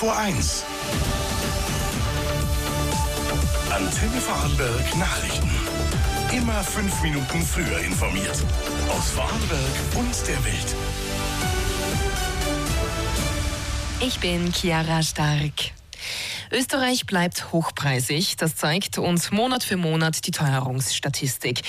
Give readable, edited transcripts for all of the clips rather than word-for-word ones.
vor 1. Antenne Vorarlberg Nachrichten. Immer 5 Minuten früher informiert. Aus Vorarlberg und der Welt. Ich bin Chiara Stark. Österreich bleibt hochpreisig. Das zeigt uns Monat für Monat die Teuerungsstatistik.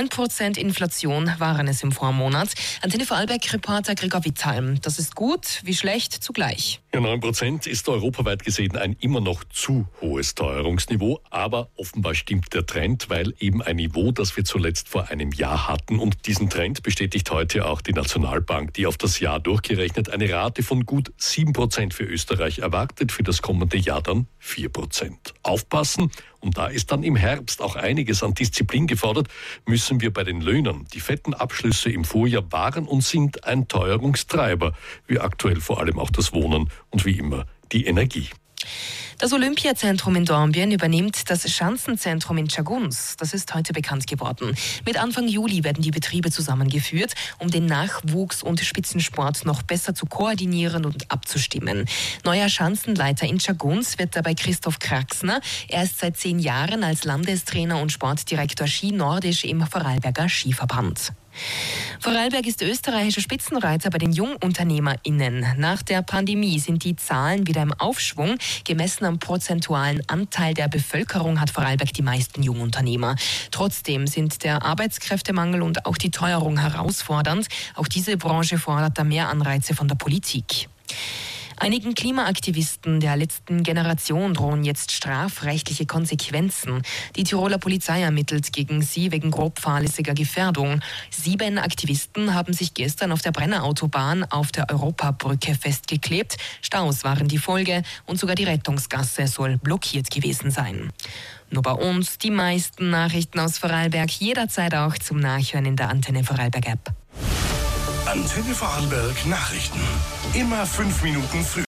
9% Inflation waren es im Vormonat. Antenne Vorarlberg-Reporter Gregor Wittalm. Das ist gut wie schlecht zugleich. Ja, 9% ist europaweit gesehen ein immer noch zu hohes Teuerungsniveau. Aber offenbar stimmt der Trend, weil eben ein Niveau, das wir zuletzt vor einem Jahr hatten. Und diesen Trend bestätigt heute auch die Nationalbank, die auf das Jahr durchgerechnet eine Rate von gut 7% für Österreich erwartet, für das kommende Jahr dann 4%. Aufpassen, und da ist dann im Herbst auch einiges an Disziplin gefordert, müssen wir bei den Löhnen. Die fetten Abschlüsse im Vorjahr waren und sind ein Teuerungstreiber, wie aktuell vor allem auch das Wohnen und wie immer die Energie. Das Olympiazentrum in Dornbirn übernimmt das Schanzenzentrum in Tschagguns. Das ist heute bekannt geworden. Mit Anfang Juli werden die Betriebe zusammengeführt, um den Nachwuchs- und Spitzensport noch besser zu koordinieren und abzustimmen. Neuer Schanzenleiter in Tschagguns wird dabei Christoph Kraxner. Er ist seit 10 Jahren als Landestrainer und Sportdirektor Ski Nordisch im Vorarlberger Skiverband. Vorarlberg ist österreichischer Spitzenreiter bei den JungunternehmerInnen. Nach der Pandemie sind die Zahlen wieder im Aufschwung. Gemessen am prozentualen Anteil der Bevölkerung hat Vorarlberg die meisten Jungunternehmer. Trotzdem sind der Arbeitskräftemangel und auch die Teuerung herausfordernd. Auch diese Branche fordert da mehr Anreize von der Politik. Einigen Klimaaktivisten der letzten Generation drohen jetzt strafrechtliche Konsequenzen. Die Tiroler Polizei ermittelt gegen sie wegen grob fahrlässiger Gefährdung. 7 Aktivisten haben sich gestern auf der Brennerautobahn auf der Europabrücke festgeklebt. Staus waren die Folge und sogar die Rettungsgasse soll blockiert gewesen sein. Nur bei uns die meisten Nachrichten aus Vorarlberg jederzeit auch zum Nachhören in der Antenne Vorarlberg App. Antenne Vorarlberg Nachrichten. Immer 5 Minuten früher.